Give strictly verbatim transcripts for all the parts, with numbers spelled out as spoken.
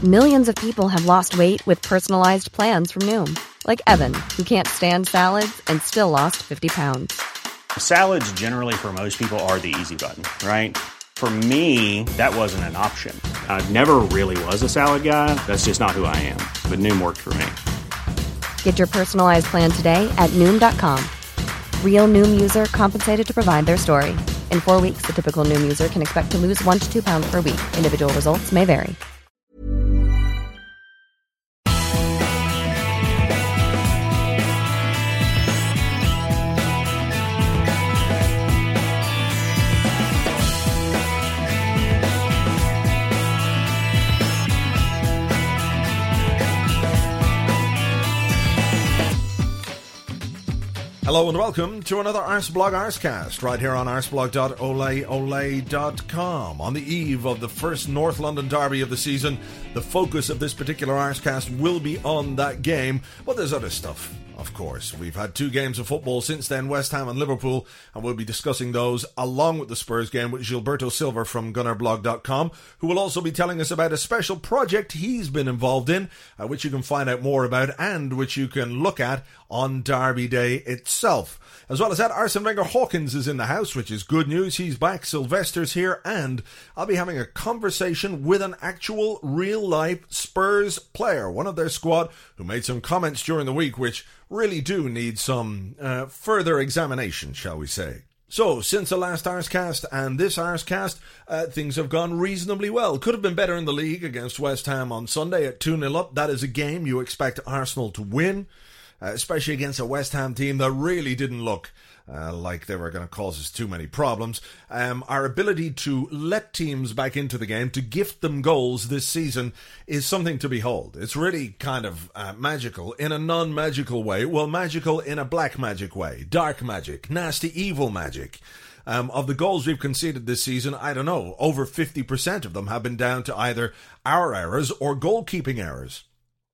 Millions of people have lost weight with personalized plans from Noom. Like Evan, who can't stand salads and still lost fifty pounds. Salads generally for most people are the easy button, right? For me, that wasn't an option. I never really was a salad guy. That's just not who I am. But Noom worked for me. Get your personalized plan today at Noom dot com. Real Noom user compensated to provide their story. In four weeks, the typical Noom user can expect to lose one to two pounds per week. Individual results may vary. Hello and welcome to another Arseblog Arsecast, right here on arseblog dot ole ole dot com. On the eve of the first North London derby of the season, the focus of this particular Arsecast will be on that game, but there's other stuff, of course. We've had two games of football since then, West Ham and Liverpool, and we'll be discussing those along with the Spurs game with Gilberto Silva from gunner blog dot com, who will also be telling us about a special project he's been involved in, uh, which you can find out more about and which you can look at on Derby Day itself. As well as that, Arsene Wenger Hawkins is in the house, which is good news. He's back, Sylvester's here, and I'll be having a conversation with an actual real-life Spurs player, one of their squad, who made some comments during the week which really do need some uh, further examination, shall we say. So, since the last Arsecast and this Arsecast, uh, things have gone reasonably well. Could have been better in the league against West Ham on Sunday at two nil up. That is a game you expect Arsenal to win, uh, especially against a West Ham team that really didn't look Uh, like they were going to cause us too many problems. Um, our ability to let teams back into the game, to gift them goals this season, is something to behold. It's really kind of uh, magical in a non-magical way. Well, magical in a black magic way. Dark magic. Nasty, evil magic. Um, of the goals we've conceded this season, I don't know, over fifty percent of them have been down to either our errors or goalkeeping errors.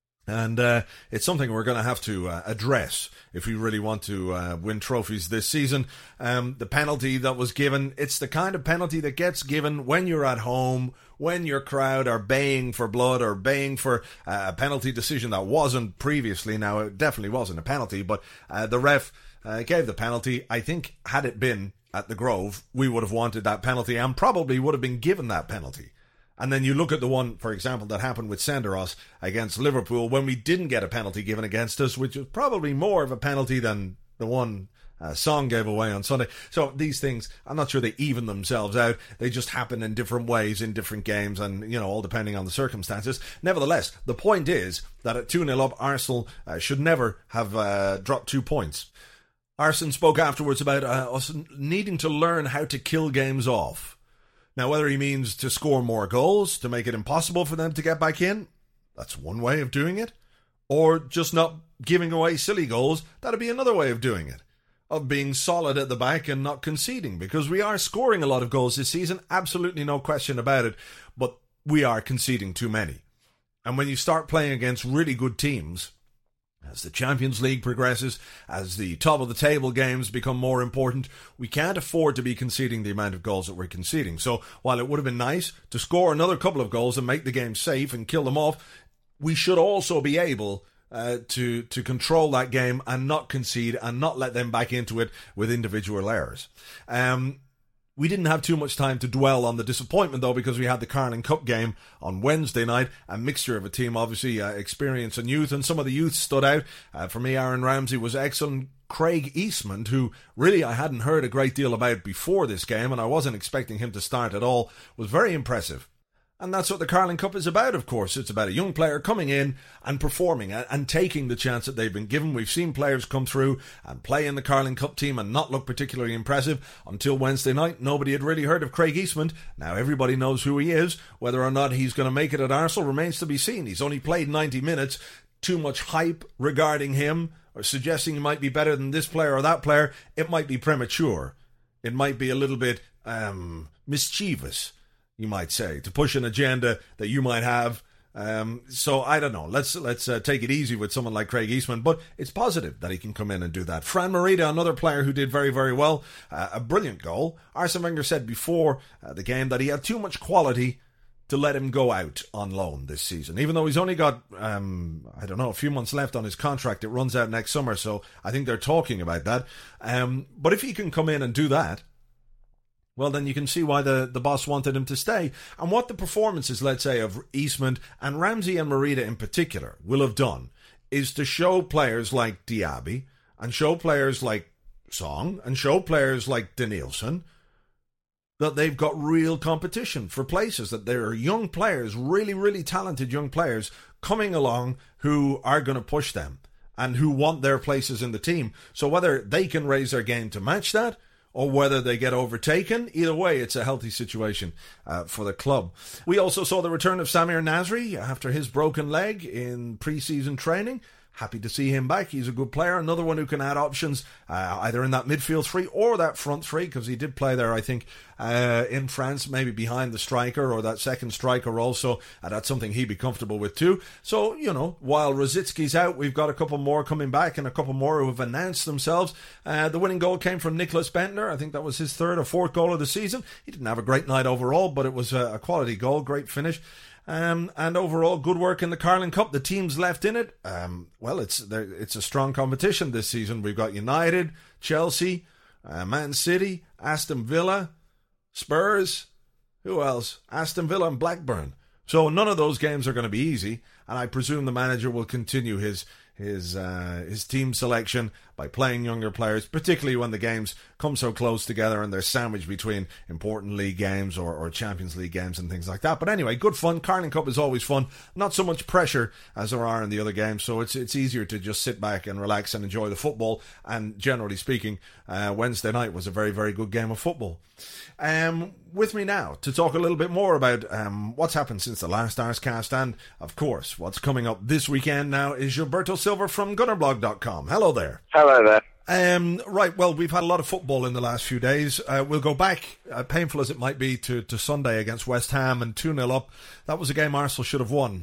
And uh, it's something we're going to have to uh, address if we really want to uh, win trophies this season. Um, the penalty that was given, it's the kind of penalty that gets given when you're at home, when your crowd are baying for blood or baying for uh, a penalty decision that wasn't previously. Now, it definitely wasn't a penalty, but uh, the ref uh, gave the penalty. I think had it been at the Grove, we would have wanted that penalty and probably would have been given that penalty. And then you look at the one, for example, that happened with Senderos against Liverpool when we didn't get a penalty given against us, which was probably more of a penalty than the one uh, Song gave away on Sunday. So these things, I'm not sure they even themselves out. They just happen in different ways in different games and, you know, all depending on the circumstances. Nevertheless, the point is that at two nil up, Arsenal uh, should never have uh, dropped two points. Arsene spoke afterwards about uh, us needing to learn how to kill games off. Now, whether he means to score more goals, to make it impossible for them to get back in, that's one way of doing it. Or just not giving away silly goals, that'd be another way of doing it. Of being solid at the back and not conceding. Because we are scoring a lot of goals this season, absolutely no question about it. But we are conceding too many. And when you start playing against really good teams, as the Champions League progresses, as the top of the table games become more important, we can't afford to be conceding the amount of goals that we're conceding. So while it would have been nice to score another couple of goals and make the game safe and kill them off, we should also be able uh, to, to control that game and not concede and not let them back into it with individual errors. Um... We didn't have too much time to dwell on the disappointment, though, because we had the Carling Cup game on Wednesday night. A mixture of a team, obviously, uh, experience and youth, and some of the youth stood out. Uh, for me, Aaron Ramsey was excellent. Craig Eastman, who really I hadn't heard a great deal about before this game, and I wasn't expecting him to start at all, was very impressive. And that's what the Carling Cup is about, of course. It's about a young player coming in and performing and, and taking the chance that they've been given. We've seen players come through and play in the Carling Cup team and not look particularly impressive. Until Wednesday night, nobody had really heard of Craig Eastman. Now everybody knows who he is. Whether or not he's going to make it at Arsenal remains to be seen. He's only played ninety minutes. Too much hype regarding him or suggesting he might be better than this player or that player, it might be premature. It might be a little bit um, mischievous, you might say, to push an agenda that you might have. Um, so I don't know. Let's let's uh, take it easy with someone like Craig Eastman, but it's positive that he can come in and do that. Fran Merida, another player who did very, very well. Uh, a brilliant goal. Arsene Wenger said before uh, the game that he had too much quality to let him go out on loan this season, even though he's only got, um, I don't know, a few months left on his contract. It runs out next summer, so I think they're talking about that. Um, but if he can come in and do that, well, then you can see why the, the boss wanted him to stay. And what the performances, let's say, of Eastman and Ramsey and Marita in particular will have done is to show players like Diaby and show players like Song and show players like Danielson that they've got real competition for places, that there are young players, really, really talented young players coming along who are going to push them and who want their places in the team. So whether they can raise their game to match that or whether they get overtaken, either way, it's a healthy situation uh, for the club. We also saw the return of Samir Nasri after his broken leg in pre-season training. Happy to see him back. He's a good player. Another one who can add options uh, either in that midfield three or that front three, because he did play there, I think, uh, in France, maybe behind the striker or that second striker also. Uh, that's something he'd be comfortable with too. So, you know, while Rosicki's out, we've got a couple more coming back and a couple more who have announced themselves. Uh, the winning goal came from Nicholas Bentner. I think that was his third or fourth goal of the season. He didn't have a great night overall, but it was a, a quality goal, great finish. Um, and overall, good work in the Carling Cup. The teams left in it, um, well, it's it's a strong competition this season. We've got United, Chelsea, uh, Man City, Aston Villa, Spurs. Who else? Aston Villa and Blackburn. So none of those games are going to be easy, and I presume the manager will continue his his uh, his team selection by playing younger players, particularly when the games come so close together and they're sandwiched between important league games or, or Champions League games and things like that. But anyway, good fun. Carling Cup is always fun. Not so much pressure as there are in the other games, so it's it's easier to just sit back and relax and enjoy the football. And generally speaking, uh, Wednesday night was a very, very good game of football. Um, with me now to talk a little bit more about um, what's happened since the last Arscast and, of course, what's coming up this weekend now is Gilberto Silva from Gunnerblog dot com. Hello there. Hello there. Um, right, well, we've had a lot of football in the last few days. Uh, we'll go back, uh, painful as it might be, to, to Sunday against West Ham and two nil up. That was a game Arsenal should have won.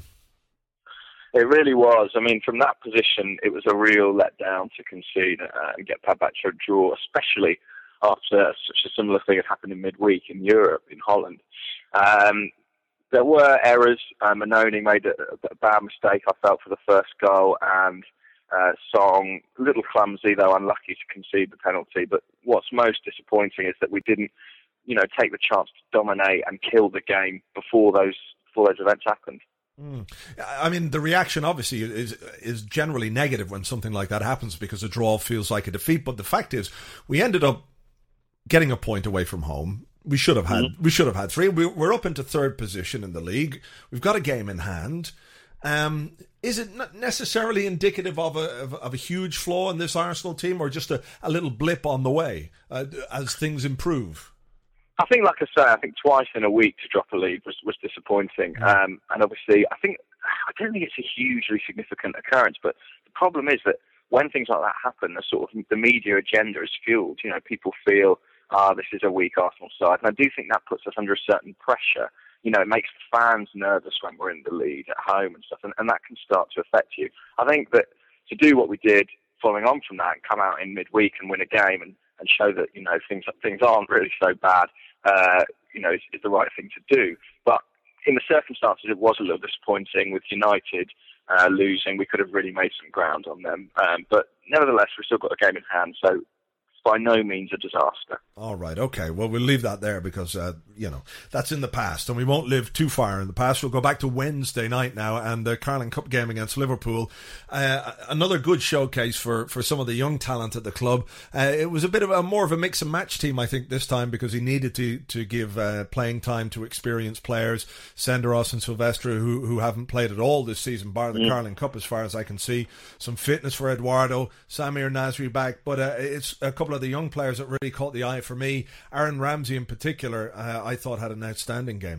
It really was. I mean, from that position, it was a real letdown to concede uh, and get back to a draw, especially after such a similar thing had happened in midweek in Europe, in Holland. Um, there were errors. Uh, Mannone made a, a bad mistake, I felt, for the first goal, and uh, Song, a little clumsy, though unlucky to concede the penalty. But what's most disappointing is that we didn't, you know, take the chance to dominate and kill the game before those before those events happened. Mm. I mean, the reaction obviously is is generally negative when something like that happens because a draw feels like a defeat. But the fact is, we ended up getting a point away from home. We should have had mm-hmm. we should have had three. We, we're up into third position in the league. We've got a game in hand. Um, is it not necessarily indicative of a of, of a huge flaw in this Arsenal team, or just a, a little blip on the way uh, as things improve? I think, like I say, I think twice in a week to drop a lead was, was disappointing. Um, and obviously, I think I don't think it's a hugely significant occurrence. But the problem is that when things like that happen, the sort of the media agenda is fueled. You know, people feel, ah, oh, this is a weak Arsenal side, and I do think that puts us under a certain pressure. You know, it makes the fans nervous when we're in the lead at home and stuff, and, and that can start to affect you. I think that to do what we did following on from that and come out in midweek and win a game and, and show that, you know, things things aren't really so bad, uh, you know, is, is the right thing to do. But in the circumstances, it was a little disappointing with United uh, losing. We could have really made some ground on them. Um, but nevertheless, we've still got a game in hand, so by no means a disaster. All right, okay. Well, we'll leave that there because, uh, you know, that's in the past and we won't live too far in the past. We'll go back to Wednesday night now and the Carling Cup game against Liverpool. Uh, another good showcase for, for some of the young talent at the club. Uh, it was a bit of a more of a mix and match team, I think, this time because he needed to, to give uh, playing time to experienced players. Senderos and Silvestre, who, who haven't played at all this season, bar the mm. Carling Cup as far as I can see. Some fitness for Eduardo, Samir Nasri back, but uh, it's a couple of the young players that really caught the eye for me. Aaron Ramsey in particular, uh, I thought had an outstanding game.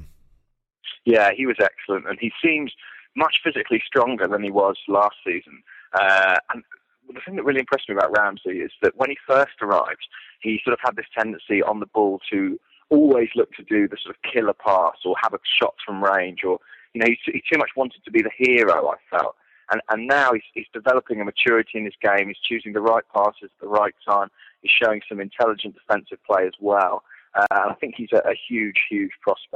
Yeah, he was excellent, and he seems much physically stronger than he was last season. Uh, and the thing that really impressed me about Ramsey is that when he first arrived, he sort of had this tendency on the ball to always look to do the sort of killer pass or have a shot from range, or, you know, he, he too much wanted to be the hero, I felt. And, and now he's, he's developing a maturity in his game. He's choosing the right passes at the right time. He's showing some intelligent defensive play as well. Uh, and I think he's a, a huge, huge prospect.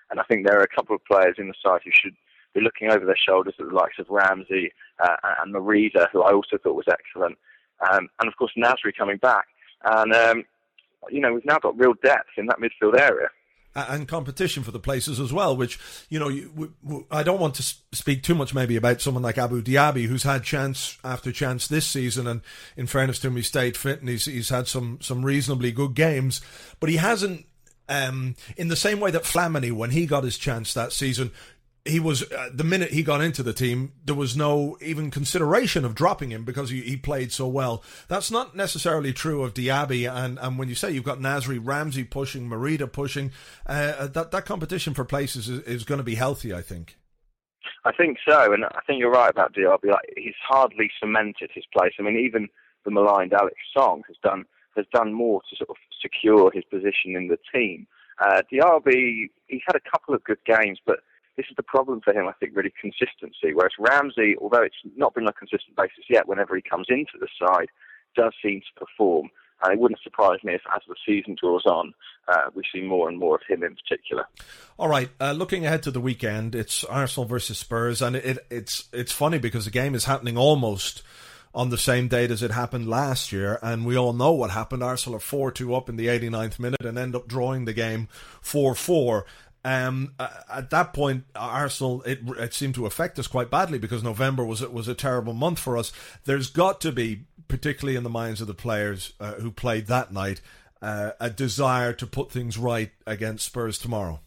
And I think there are a couple of players in the side who should be looking over their shoulders at the likes of Ramsey uh, and Marida, who I also thought was excellent. Um, and, of course, Nasri coming back. And, um, you know, we've now got real depth in that midfield area. And competition for the places as well, which, you know, you, w- w- I don't want to speak too much maybe about someone like Abu Diaby, who's had chance after chance this season, and in fairness to him, he stayed fit and he's, he's had some, some reasonably good games, but he hasn't, um, in the same way that Flamini, when he got his chance that season, he was, uh, the minute he got into the team, there was no even consideration of dropping him because he, he played so well. That's not necessarily true of Diaby, and, and when you say you've got Nasri, Ramsey pushing, Marida pushing, uh, that, that competition for places is, is going to be healthy, I think. I think so, and I think you're right about Diaby. Like, he's hardly cemented his place. I mean, even the maligned Alex Song has done has done more to sort of secure his position in the team. Uh, Diaby, he's had a couple of good games, but this is the problem for him, I think, really consistency. Whereas Ramsey, although it's not been on a consistent basis yet, whenever he comes into the side, does seem to perform. And it wouldn't surprise me if, as the season draws on, uh, we see more and more of him in particular. All right, uh, looking ahead to the weekend, it's Arsenal versus Spurs, and it, it's it's funny because the game is happening almost on the same date as it happened last year, and we all know what happened. Arsenal are four two up in the eighty-ninth minute and end up drawing the game four four. Um, at that point, Arsenal, it, it seemed to affect us quite badly because November was was a terrible month for us. There's got to be, particularly in the minds of the players uh, who played that night, uh, a desire to put things right against Spurs tomorrow.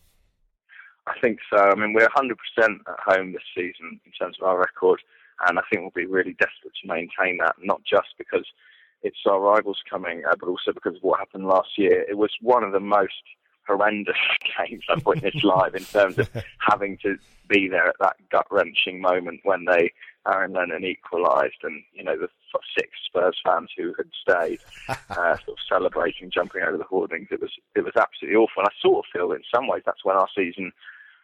I think so. I mean, we're one hundred percent at home this season in terms of our record, and I think we'll be really desperate to maintain that, not just because it's our rivals coming, uh, but also because of what happened last year. It was one of the most horrendous games I've witnessed live in terms of having to be there at that gut-wrenching moment when they, Aaron Lennon equalised, and, you know, the six Spurs fans who had stayed uh, sort of celebrating, jumping over the hoardings. It was it was absolutely awful. And I sort of feel in some ways that's when our season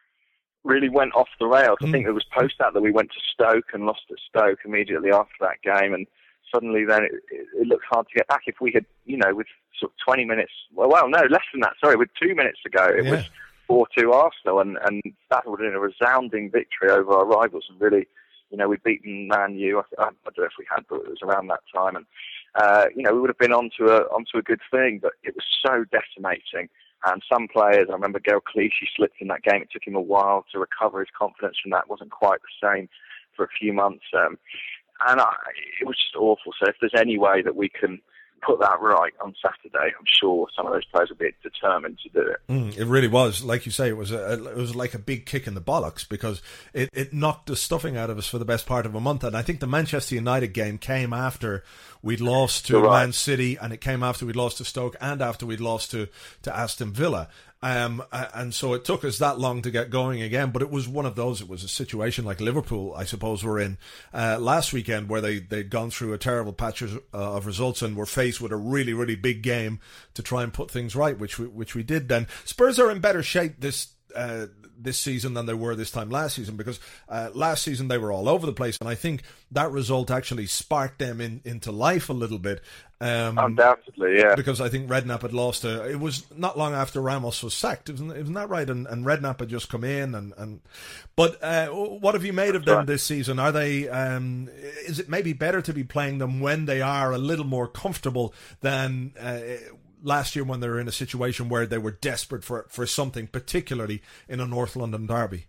really went off the rails. Mm. I think there was post that that we went to Stoke and lost at Stoke immediately after that game, and suddenly then it, it, it looked hard to get back. If we had, you know, with sort of twenty minutes, well, well no, less than that, sorry, with two minutes to go, it yeah. was four two Arsenal, and, and that would have been a resounding victory over our rivals, and really, you know, we'd beaten Man U, I, I don't know if we had, but it was around that time, and, uh, you know, we would have been onto a, onto a good thing, but it was so decimating. And some players, I remember Gerald Clichy slipped in that game. It took him a while to recover his confidence from that. It wasn't quite the same for a few months. Um, and I, it was just awful. So if there's any way that we can put that right on Saturday, I'm sure some of those players will be determined to do it. Mm, it really was. Like you say, it was a, it was like a big kick in the bollocks, because it, it knocked the stuffing out of us for the best part of a month. And I think the Manchester United game came after we'd lost to right. Man City, and it came after we'd lost to Stoke, and after we'd lost to, to Aston Villa. Um, and so it took us that long to get going again, but it was one of those, it was a situation like Liverpool, I suppose, were in uh, last weekend, where they, they'd gone through a terrible patch of, uh, of results and were faced with a really, really big game to try and put things right, which we, which we did then. Spurs are in better shape this uh, this season than they were this time last season, because uh, last season they were all over the place, and I think that result actually sparked them in, into life a little bit. Um, Undoubtedly, yeah. Because I think Redknapp had lost a, it was not long after Ramos was sacked, isn't, isn't that right? And, and Redknapp had just come in, and, and but uh, what have you made of them this season? Are they? Um, is it maybe better to be playing them when they are a little more comfortable than uh, last year, when they were in a situation where they were desperate for for something, particularly in a North London derby?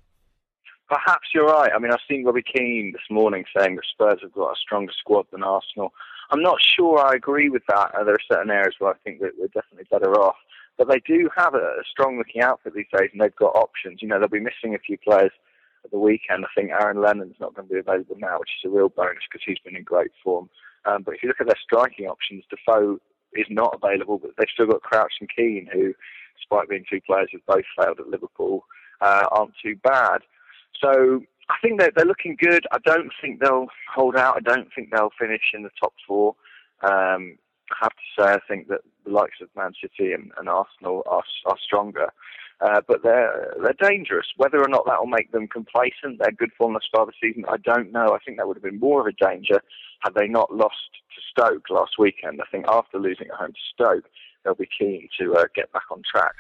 Perhaps you're right. I mean, I've seen Robbie Keane this morning saying that Spurs have got a stronger squad than Arsenal. I'm not sure I agree with that. Uh, there are certain areas where I think that we're definitely better off. But they do have a, a strong-looking outfit these days, and they've got options. You know, they'll be missing a few players at the weekend. I think Aaron Lennon's not going to be available now, which is a real bonus because he's been in great form. Um, but if you look at their striking options, Defoe is not available, but they've still got Crouch and Keane, who, despite being two players who've both failed at Liverpool, uh, aren't too bad. So I think they're, they're looking good. I don't think they'll hold out. I don't think they'll finish in the top four. Um, I have to say, I think that the likes of Man City and, and Arsenal are, are stronger. Uh, but they're they're dangerous. Whether or not that will make them complacent, they're good form thus far this season, I don't know. I think that would have been more of a danger had they not lost to Stoke last weekend. I think after losing at home to Stoke, they'll be keen to uh, get back on track. So it's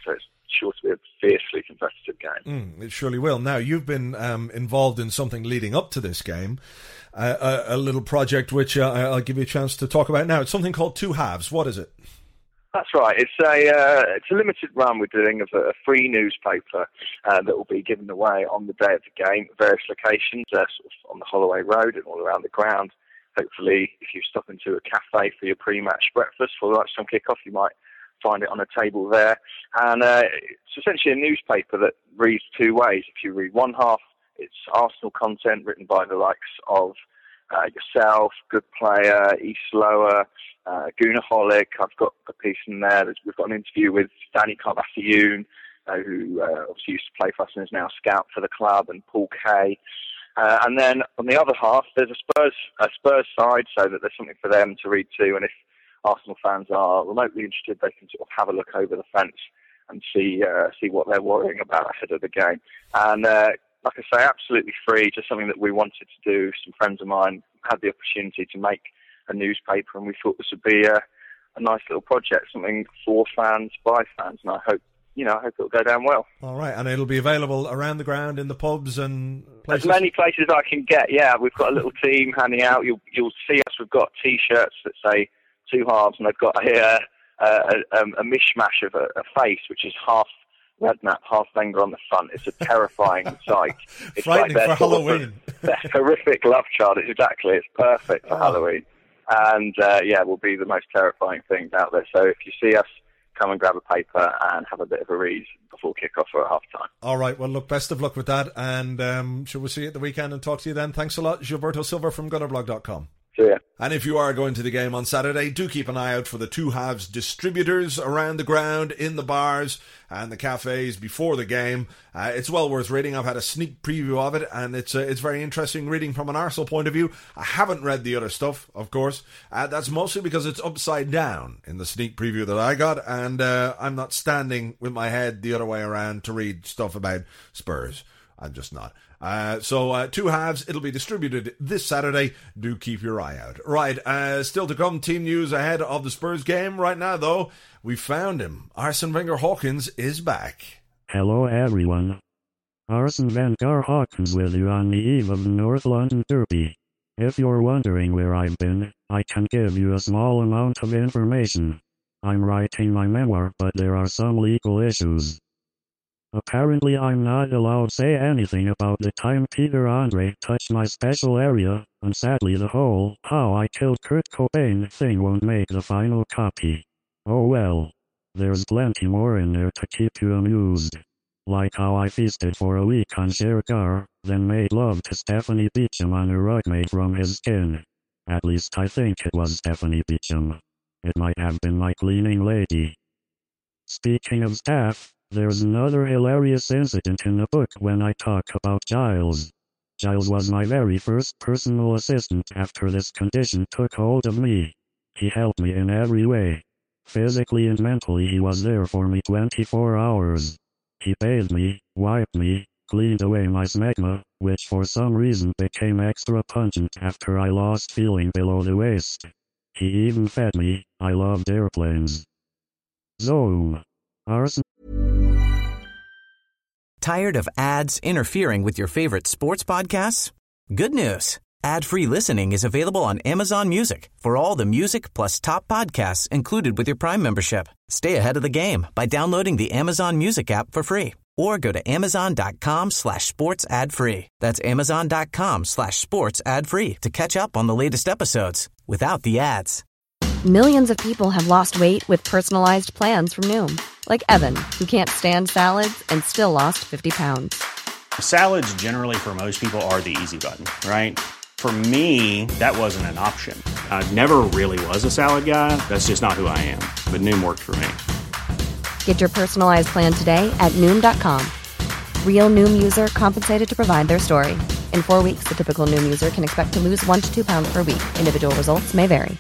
sure to be a fiercely competitive game. Mm, it surely will. Now, you've been um, involved in something leading up to this game, uh, a, a little project which uh, I'll give you a chance to talk about now. It's something called Two Halves. What is it? That's right. It's a uh, it's a limited run we're doing of a, a free newspaper uh, that will be given away on the day of the game at various locations, uh, sort of on the Holloway Road and all around the ground. Hopefully, if you stop into a cafe for your pre-match breakfast for the lunchtime kick-off, you might find it on a table there. And uh, it's essentially a newspaper that reads two ways. If you read one half, it's Arsenal content written by the likes of uh, yourself, Good Player, East Lower, uh, Goonaholic. I've got a piece in there. We've got an interview with Danny Carbathiune, uh, who uh, obviously used to play for us and is now a scout for the club, and Paul Kay. Uh, and then on the other half, there's a Spurs, a Spurs side, so that there's something for them to read too. And if Arsenal fans are remotely interested, they can sort of have a look over the fence and see uh, see what they're worrying about ahead of the game. And uh, like I say, absolutely free, just something that we wanted to do. Some friends of mine had the opportunity to make a newspaper, and we thought this would be a, a nice little project, something for fans, by fans, and I hope, you know, I hope it'll go down well. All right, and it'll be available around the ground in the pubs and places? As many places as I can get, yeah. We've got a little team handing out. You'll you'll see us. We've got T-shirts that say Two Halves, and they've got here uh, a, a mishmash of a, a face, which is half Redknapp, half Wenger on the front. It's a terrifying sight. It's frightening like for Halloween. Their horrific love child. It's exactly. It's perfect for oh. Halloween. And, uh, yeah, will be the most terrifying things out there. So if you see us, come and grab a paper and have a bit of a read before kick-off or at half-time. All right, well, look, best of luck with that. And um, shall we see you at the weekend and talk to you then? Thanks a lot, Gilberto Silva from Gunnerblog dot com. Yeah. And if you are going to the game on Saturday, do keep an eye out for the Two Halves distributors around the ground, in the bars and the cafes before the game. Uh, it's well worth reading. I've had a sneak preview of it, and it's uh, it's very interesting reading from an Arsenal point of view. I haven't read the other stuff, of course. Uh, that's mostly because it's upside down in the sneak preview that I got, and uh, I'm not standing with my head the other way around to read stuff about Spurs. I'm just not. Uh, so, uh, Two Halves, it'll be distributed this Saturday. Do keep your eye out. Right, uh, still to come, team news ahead of the Spurs game. Right now, though, we found him. Arsene Wenger Hawkins is back. Hello, everyone. Arsene Wenger Hawkins with you on the eve of the North London Derby. If you're wondering where I've been, I can give you a small amount of information. I'm writing my memoir, but there are some legal issues. Apparently I'm not allowed to say anything about the time Peter Andre touched my special area, and sadly the whole "how I killed Kurt Cobain" thing won't make the final copy. Oh well. There's plenty more in there to keep you amused. Like how I feasted for a week on Shergar, then made love to Stephanie Beacham on a rug made from his skin. At least I think it was Stephanie Beacham. It might have been my cleaning lady. Speaking of staff, there's another hilarious incident in the book when I talk about Giles. Giles was my very first personal assistant after this condition took hold of me. He helped me in every way. Physically and mentally he was there for me twenty-four hours. He bathed me, wiped me, cleaned away my smegma, which for some reason became extra pungent after I lost feeling below the waist. He even fed me. I loved airplanes. Zoom. Arsene. Tired of ads interfering with your favorite sports podcasts? Good news. Ad-free listening is available on Amazon Music for all the music plus top podcasts included with your Prime membership. Stay ahead of the game by downloading the Amazon Music app for free or go to amazon.com slash sports ad free. That's amazon.com slash sports ad free to catch up on the latest episodes without the ads. Millions of people have lost weight with personalized plans from Noom. Like Evan, who can't stand salads and still lost fifty pounds. Salads generally for most people are the easy button, right? For me, that wasn't an option. I never really was a salad guy. That's just not who I am. But Noom worked for me. Get your personalized plan today at Noom dot com. Real Noom user compensated to provide their story. In four weeks, the typical Noom user can expect to lose one to two pounds per week. Individual results may vary.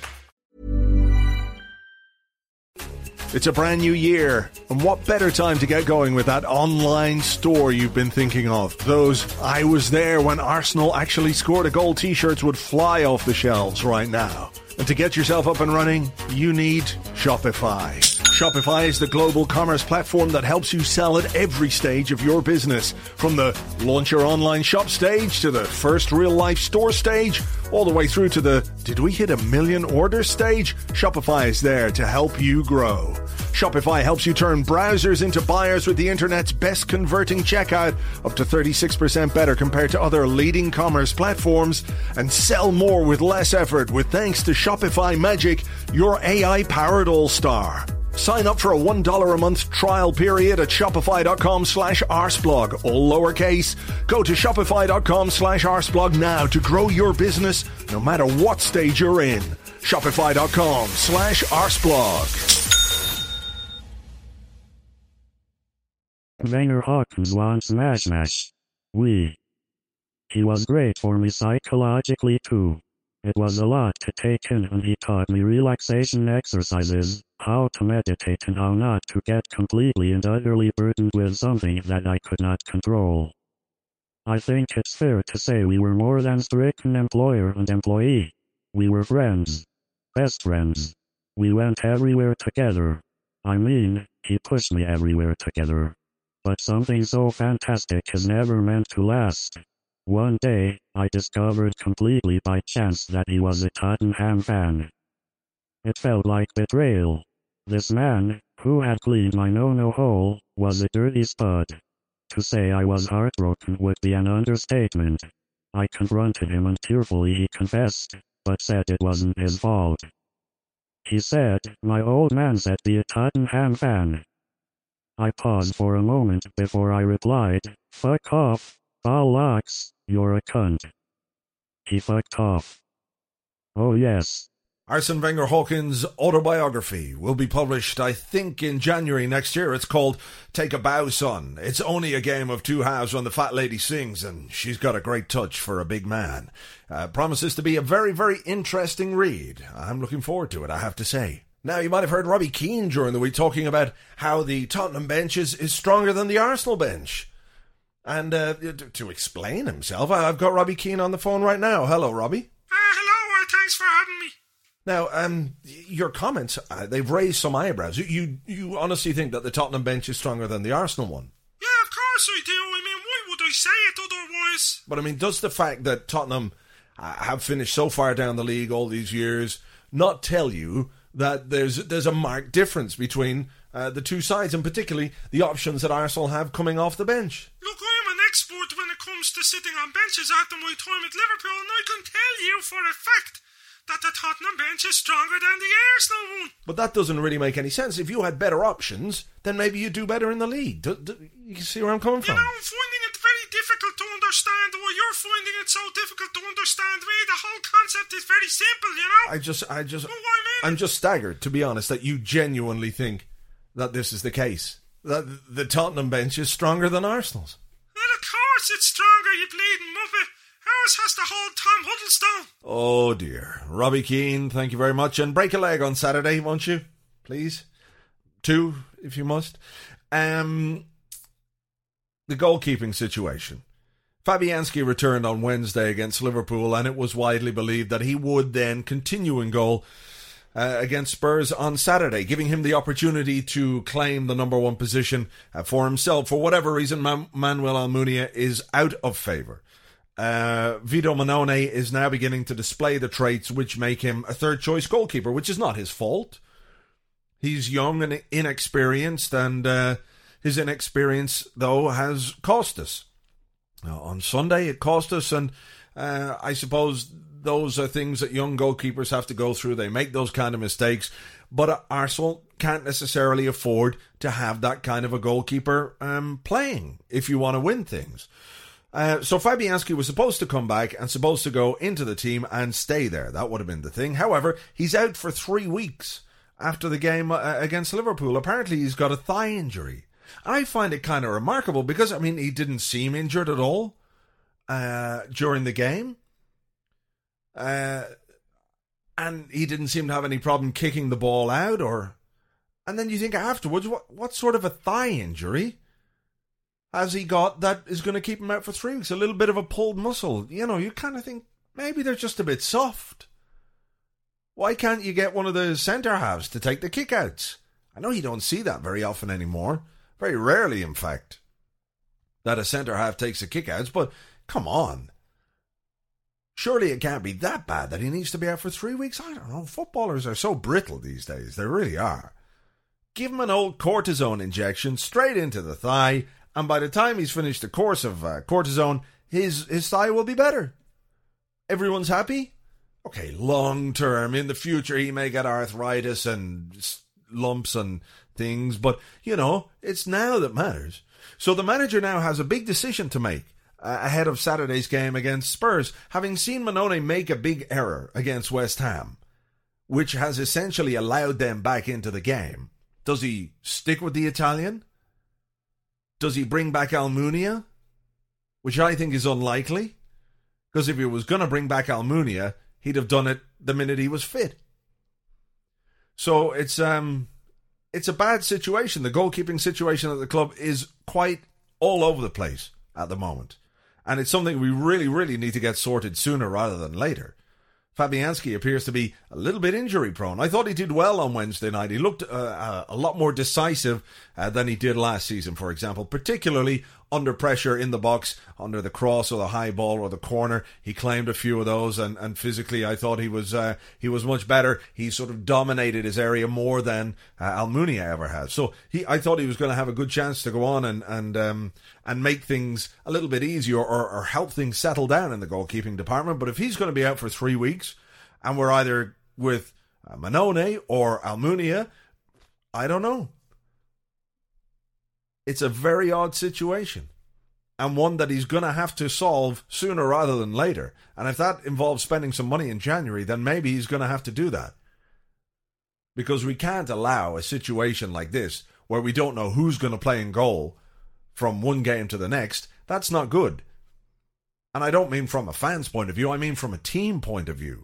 It's a brand new year, and what better time to get going with that online store you've been thinking of? Those "I was there when Arsenal actually scored a goal" t-shirts would fly off the shelves right now. And to get yourself up and running, you need Shopify. Shopify is the global commerce platform that helps you sell at every stage of your business. From the launch your online shop stage to the first real-life store stage, all the way through to the did we hit a million orders stage, Shopify is there to help you grow. Shopify helps you turn browsers into buyers with the internet's best converting checkout, up to thirty-six percent better compared to other leading commerce platforms, and sell more with less effort with thanks to Shopify Magic, your A I-powered all-star. Sign up for a one dollar a month trial period at shopify.com slash arseblog, all lowercase. Go to shopify.com slash arseblog now to grow your business no matter what stage you're in. Shopify.com slash arseblog. Wenger Hawkins wants Smash Smash. We. He was great for me psychologically too. It was a lot to take in, and he taught me relaxation exercises, how to meditate, and how not to get completely and utterly burdened with something that I could not control. I think it's fair to say we were more than stricken employer and employee. We were friends. Best friends. We went everywhere together. I mean, he pushed me everywhere together. But something so fantastic is never meant to last. One day, I discovered completely by chance that he was a Tottenham fan. It felt like betrayal. This man, who had cleaned my no-no hole, was a dirty spud. To say I was heartbroken would be an understatement. I confronted him and tearfully he confessed, but said it wasn't his fault. He said, "My old man said be a Tottenham fan." I paused for a moment before I replied, "Fuck off, bollocks, you're a cunt." He fucked off. Oh yes. Arsene Wenger Hawkins' autobiography will be published, I think, in January next year. It's called Take a Bow, Son. It's only a game of two halves when the fat lady sings, and she's got a great touch for a big man. Uh, promises to be a very, very interesting read. I'm looking forward to it, I have to say. Now, you might have heard Robbie Keane during the week talking about how the Tottenham bench is, is stronger than the Arsenal bench. And uh, to explain himself, I've got Robbie Keane on the phone right now. Hello, Robbie. Uh, hello, uh, thanks for having me. Now, um, your comments, uh, they've raised some eyebrows. You, you you honestly think that the Tottenham bench is stronger than the Arsenal one? Yeah, of course I do. I mean, why would I say it otherwise? But, I mean, does the fact that Tottenham uh, have finished so far down the league all these years not tell you that there's there's a marked difference between uh, the two sides, and particularly the options that Arsenal have coming off the bench? Look, I'm an expert when it comes to sitting on benches after my time at Liverpool, and I can tell you for a fact that the Tottenham bench is stronger than the Arsenal one. But that doesn't really make any sense. If you had better options, then maybe you'd do better in the league. Do, do, you see where I'm coming from? You know, I'm finding it very difficult to understand why you're finding it so difficult to understand me. The whole concept is very simple, you know? I just, I just, But why me? I'm just staggered, to be honest, that you genuinely think that this is the case. That the Tottenham bench is stronger than Arsenal's. Well, of course it's stronger, you bleeding muppet. Ours has to hold Tom Huddlestone. Oh dear. Robbie Keane, thank you very much. And break a leg on Saturday, won't you? Please. Two, if you must. Um, the goalkeeping situation. Fabianski returned on Wednesday against Liverpool, and it was widely believed that he would then continue in goal uh, against Spurs on Saturday, giving him the opportunity to claim the number one position uh, for himself. For whatever reason, Man- Manuel Almunia is out of favour. Uh, Vito Manone is now beginning to display the traits which make him a third-choice goalkeeper, which is not his fault. He's young and inexperienced, and uh, his inexperience, though, has cost us. Now, on Sunday, it cost us, and uh, I suppose those are things that young goalkeepers have to go through. They make those kind of mistakes, but Arsenal can't necessarily afford to have that kind of a goalkeeper um, playing if you want to win things. Uh, so Fabianski was supposed to come back and supposed to go into the team and stay there. That would have been the thing. However, he's out for three weeks after the game uh, against Liverpool. Apparently, he's got a thigh injury. I find it kind of remarkable because, I mean, he didn't seem injured at all uh, during the game. Uh, and he didn't seem to have any problem kicking the ball out. or. And then you think afterwards, what, what sort of a thigh injury has he got that is going to keep him out for three weeks? A little bit of a pulled muscle. You know, you kind of think maybe they're just a bit soft. Why can't you get one of the centre halves to take the kickouts? I know you don't see that very often anymore. Very rarely, in fact, that a centre-half takes a kick-outs, but come on. Surely it can't be that bad that he needs to be out for three weeks. I don't know. Footballers are so brittle these days. They really are. Give him an old cortisone injection straight into the thigh, and by the time he's finished the course of uh, cortisone, his, his thigh will be better. Everyone's happy? Okay, long term, in the future, he may get arthritis and lumps and things, but, you know, it's now that matters. So the manager now has a big decision to make uh, ahead of Saturday's game against Spurs, having seen Mannone make a big error against West Ham, which has essentially allowed them back into the game. Does he stick with the Italian? Does he bring back Almunia? Which I think is unlikely, because if he was going to bring back Almunia, he'd have done it the minute he was fit. So it's um, it's a bad situation. The goalkeeping situation at the club is quite all over the place at the moment. And it's something we really, really need to get sorted sooner rather than later. Fabianski appears to be a little bit injury prone. I thought he did well on Wednesday night. He looked uh, uh, a lot more decisive uh, than he did last season, for example, particularly under pressure in the box, under the cross or the high ball or the corner. He claimed a few of those, and, and physically I thought he was uh, he was much better. He sort of dominated his area more than uh, Almunia ever has. So he, I thought he was going to have a good chance to go on and and um, and make things a little bit easier, or, or help things settle down in the goalkeeping department. But if he's going to be out for three weeks, and we're either with uh, Mannone or Almunia, I don't know. It's a very odd situation, and one that he's going to have to solve sooner rather than later. And if that involves spending some money in January, then maybe he's going to have to do that. Because we can't allow a situation like this where we don't know who's going to play in goal from one game to the next. That's not good. And I don't mean from a fan's point of view, I mean from a team point of view.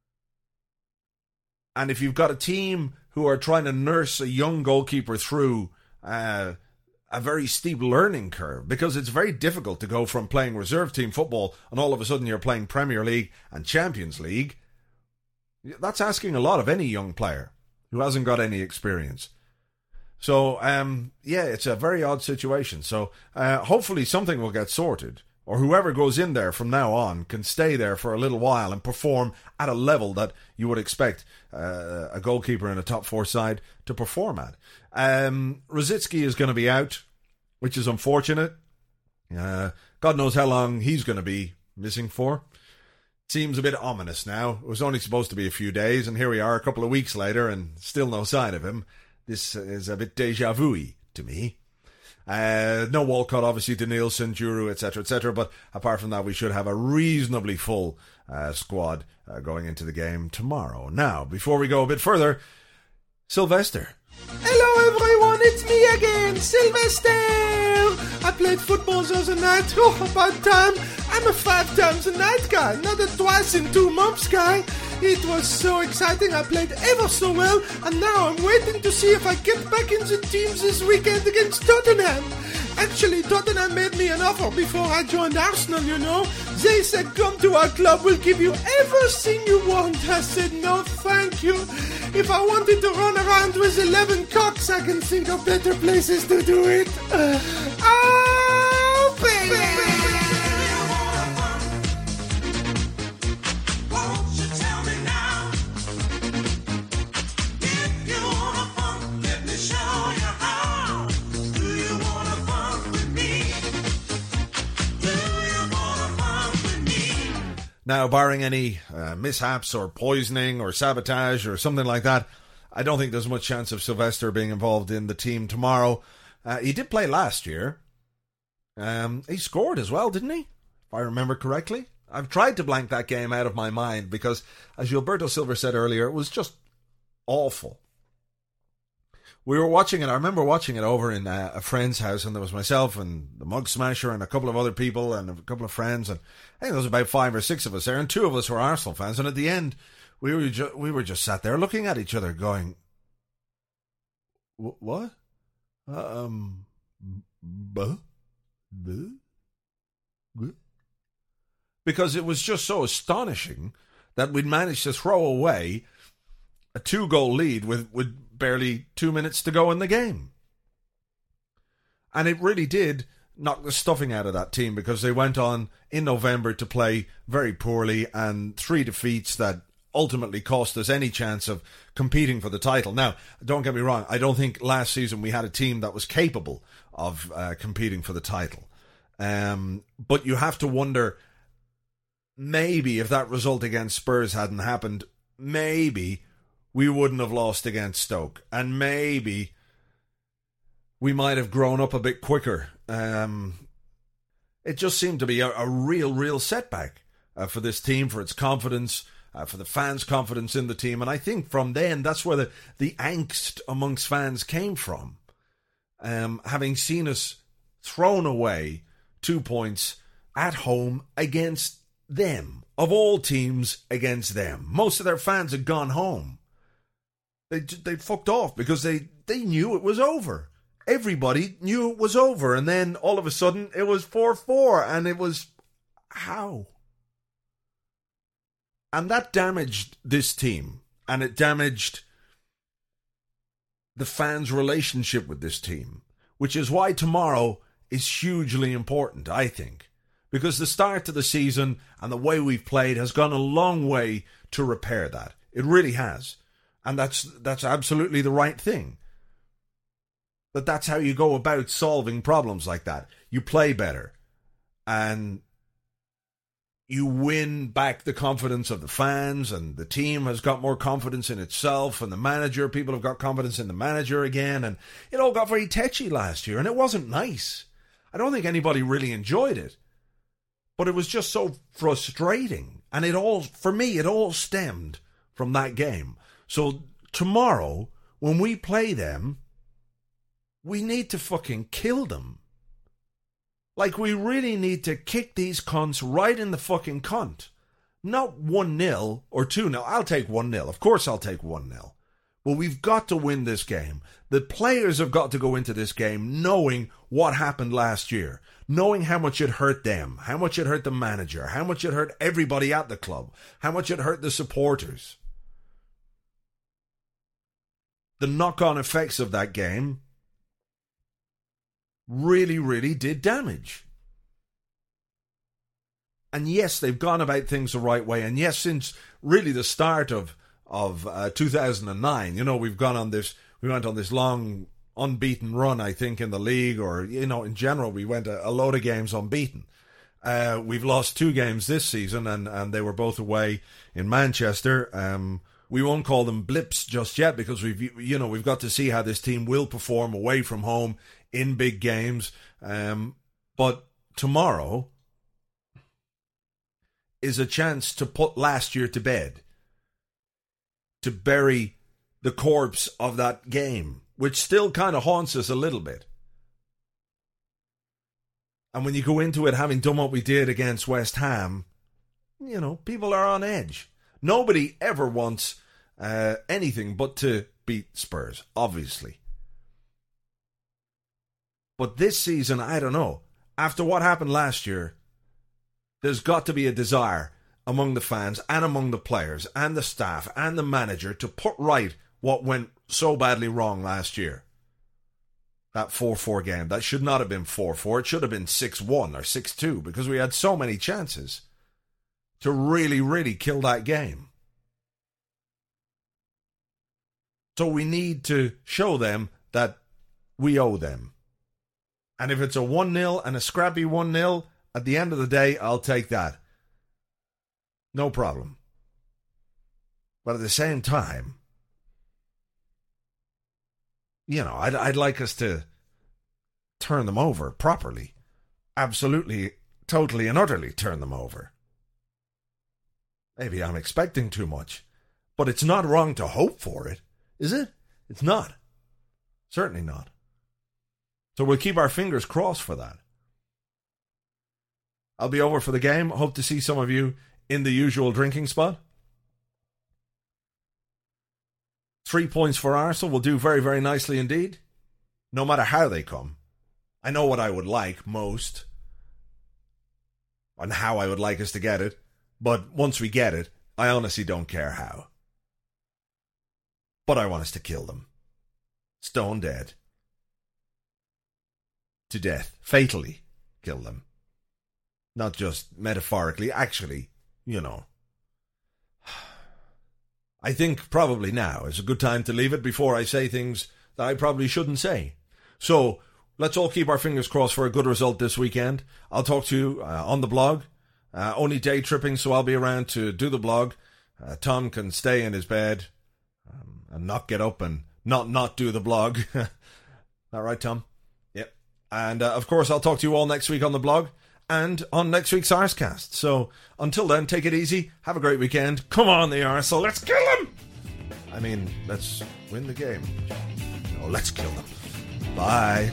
And if you've got a team who are trying to nurse a young goalkeeper through uh, a very steep learning curve, because it's very difficult to go from playing reserve team football and all of a sudden you're playing Premier League and Champions League, that's asking a lot of any young player who hasn't got any experience. So, um, yeah, it's a very odd situation. So uh, hopefully something will get sorted, or whoever goes in there from now on can stay there for a little while and perform at a level that you would expect uh, a goalkeeper in a top four side to perform at. Um, Rosicky is going to be out, which is unfortunate. Uh, God knows how long he's going to be missing for. Seems a bit ominous now. It was only supposed to be a few days, and here we are a couple of weeks later and still no sign of him. This is a bit déjà vu-y to me. Uh, no Walcott, obviously, to Nielsen, Juru, et cetera, et cetera. But apart from that, we should have a reasonably full uh, squad uh, going into the game tomorrow. Now, before we go a bit further, Sylvester. Hello everyone, it's me again, Sylvester! I played football the other night. Oh, about time. I'm a five times a night guy, not a twice in two months guy. It was so exciting, I played ever so well, and now I'm waiting to see if I get back in the team this weekend against Tottenham. Actually, Tottenham made me an offer before I joined Arsenal, you know. They said, come to our club, we'll give you everything you want. I said, no, thank you. If I wanted to run around with eleven cocks, I can think of better places to do it. Uh, oh, baby! Now, barring any uh, mishaps or poisoning or sabotage or something like that, I don't think there's much chance of Sylvester being involved in the team tomorrow. Uh, he did play last year. Um, he scored as well, didn't he? If I remember correctly. I've tried to blank that game out of my mind because, as Gilberto Silva said earlier, it was just awful. We were watching it, I remember watching it over in uh, a friend's house, and there was myself and the Mug Smasher and a couple of other people and a couple of friends, and I think there was about five or six of us there, and two of us were Arsenal fans, and at the end, we were, ju- we were just sat there looking at each other going, what? Um, buh? Buh? Buh? Because it was just so astonishing that we'd managed to throw away a two-goal lead with, with barely two minutes to go in the game. And it really did knock the stuffing out of that team, because they went on in November to play very poorly, and three defeats that ultimately cost us any chance of competing for the title. Now, don't get me wrong, I don't think last season we had a team that was capable of uh, competing for the title. Um, but you have to wonder, maybe if that result against Spurs hadn't happened, maybe we wouldn't have lost against Stoke, and maybe we might have grown up a bit quicker. Um, it just seemed to be a, a real, real setback uh, for this team, for its confidence, uh, for the fans' confidence in the team. And I think from then, that's where the, the angst amongst fans came from. Um, having seen us thrown away two points at home against them, of all teams against them. Most of their fans had gone home. They they fucked off because they, they knew it was over. Everybody knew it was over, and then all of a sudden it was four four, and it was, how? And that damaged this team, and it damaged the fans' relationship with this team, which is why tomorrow is hugely important, I think, because the start to the season and the way we've played has gone a long way to repair that. It really has, and that's that's absolutely the right thing. But that's how you go about solving problems like that. You play better, and you win back the confidence of the fans, and the team has got more confidence in itself, and the manager, people have got confidence in the manager again, and it all got very tetchy last year, and it wasn't nice. I don't think anybody really enjoyed it, but it was just so frustrating, and it all, for me, it all stemmed from that game. So tomorrow, when we play them, we need to fucking kill them. Like, we really need to kick these cunts right in the fucking cunt. Not one nil or two nil. I'll take one nil. Of course I'll take one nil. But we've got to win this game. The players have got to go into this game knowing what happened last year. Knowing how much it hurt them. How much it hurt the manager. How much it hurt everybody at the club. How much it hurt the supporters. The knock-on effects of that game really, really did damage. And yes, they've gone about things the right way. And yes, since really the start of of uh, two thousand nine, you know, we've gone on this, we went on this long unbeaten run, I think, in the league, or, you know, in general, we went a, a load of games unbeaten. Uh, we've lost two games this season, and, and they were both away in Manchester. Um, we won't call them blips just yet, because we've, you know, we've got to see how this team will perform away from home in big games. Um, but tomorrow is a chance to put last year to bed, to bury the corpse of that game, which still kind of haunts us a little bit. And when you go into it having done what we did against West Ham, you know, people are on edge. Nobody ever wants uh, anything but to beat Spurs, obviously. But this season, I don't know. After what happened last year, there's got to be a desire among the fans and among the players and the staff and the manager to put right what went so badly wrong last year. That four four game, that should not have been four four. It should have been six one or six two, because we had so many chances to really, really kill that game. So we need to show them that we owe them. And if it's a one nil and a scrappy one nil, at the end of the day, I'll take that. No problem. But at the same time, you know, I'd, I'd like us to turn them over properly. Absolutely, totally and utterly turn them over. Maybe I'm expecting too much, but it's not wrong to hope for it, is it? It's not. Certainly not. So we'll keep our fingers crossed for that. I'll be over for the game. Hope to see some of you in the usual drinking spot. Three points for Arsenal will do very, very nicely indeed, no matter how they come. I know what I would like most and how I would like us to get it, but once we get it, I honestly don't care how. but I want us to kill them. Stone dead. To death. Fatally kill them. Not just metaphorically, actually, you know. I think probably now is a good time to leave it before I say things that I probably shouldn't say. So, let's all keep our fingers crossed for a good result this weekend. I'll talk to you uh, on the blog. Uh, only day tripping, so I'll be around to do the blog. Uh, Tom can stay in his bed um, and not get up and not not do the blog. All right, Tom? Yep. And, uh, of course, I'll talk to you all next week on the blog and on next week's Arsecast. So, until then, take it easy. Have a great weekend. Come on, the Arsehole. Let's kill them! I mean, let's win the game. No, let's kill them. Bye.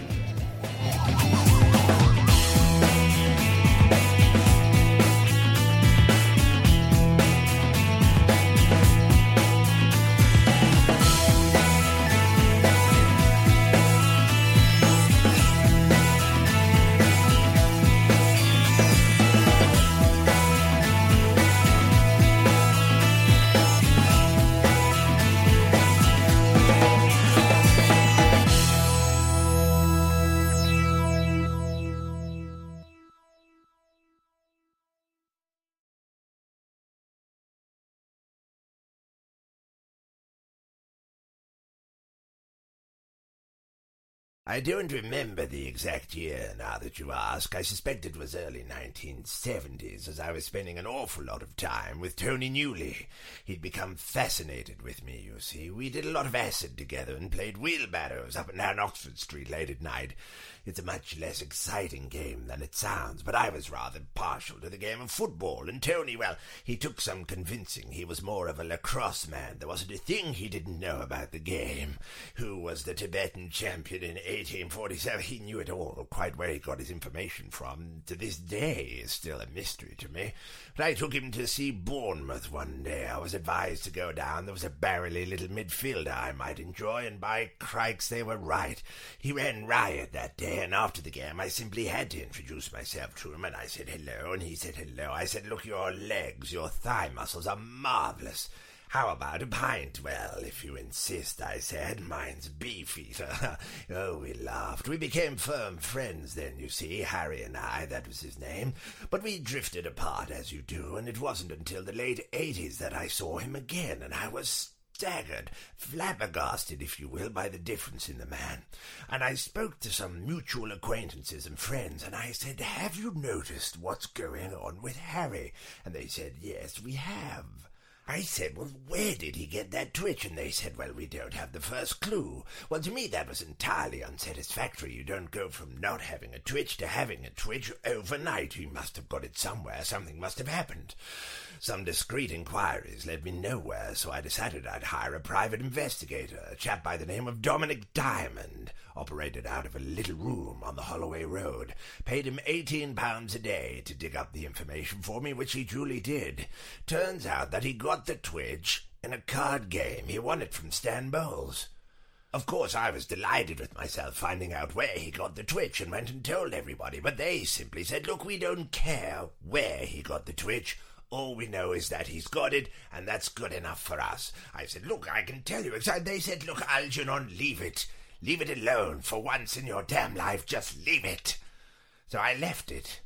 I don't remember the exact year now that you ask. I suspect it was early nineteen seventies, as I was spending an awful lot of time with Tony Newley. He'd become fascinated with me, you see. We did a lot of acid together and played wheelbarrows up and down Oxford Street late at night. It's a much less exciting game than it sounds, but I was rather partial to the game of football, and Tony, well, he took some convincing. He was more of a lacrosse man. There wasn't a thing he didn't know about the game. Who was the Tibetan champion in eighteen forty-seven? He knew it all, quite where he got his information from. To this day is still a mystery to me. But I took him to see Bournemouth one day. I was advised to go down. There was a barely little midfielder I might enjoy, and by crikes, they were right. He ran riot that day, and after the game I simply had to introduce myself to him, and I said hello, and he said hello. I said, look, your legs, your thigh muscles are marvellous. How about a pint? Well, if you insist, I said. Mine's beef-eater. Oh, we laughed. We became firm friends then, you see, Harry and I, that was his name. But we drifted apart, as you do, and it wasn't until the late eighties that I saw him again, and I was staggered, flabbergasted, if you will, by the difference in the man. And I spoke to some mutual acquaintances and friends, and I said, have you noticed what's going on with Harry? And they said, yes, we have. I said, well, where did he get that twitch? And they said, well, we don't have the first clue. Well, to me, that was entirely unsatisfactory. You don't go from not having a twitch to having a twitch overnight. He must have got it somewhere. Something must have happened. Some discreet inquiries led me nowhere, so I decided I'd hire a private investigator, a chap by the name of Dominic Diamond, operated out of a little room on the Holloway Road. Paid him eighteen pounds a day to dig up the information for me, which he duly did. Turns out that he got the twitch in a card game. He won it from Stan Bowles. Of course, I was delighted with myself finding out where he got the twitch and went and told everybody, but they simply said, look, we don't care where he got the twitch. All we know is that he's got it, and that's good enough for us. I said, look, I can tell you. They said, look, Algernon, leave it. Leave it alone. For once in your damn life, just leave it. So I left it.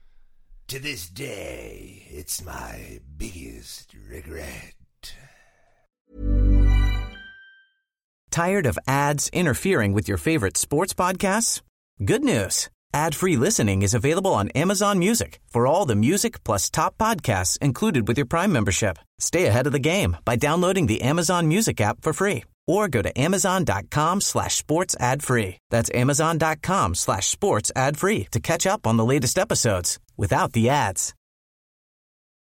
To this day, it's my biggest regret. Tired of ads interfering with your favorite sports podcasts? Good news. Ad-free listening is available on Amazon Music for all the music plus top podcasts included with your Prime membership. Stay ahead of the game by downloading the Amazon Music app for free or go to amazon.com slash sports ad free. That's amazon.com slash sports ad free to catch up on the latest episodes without the ads.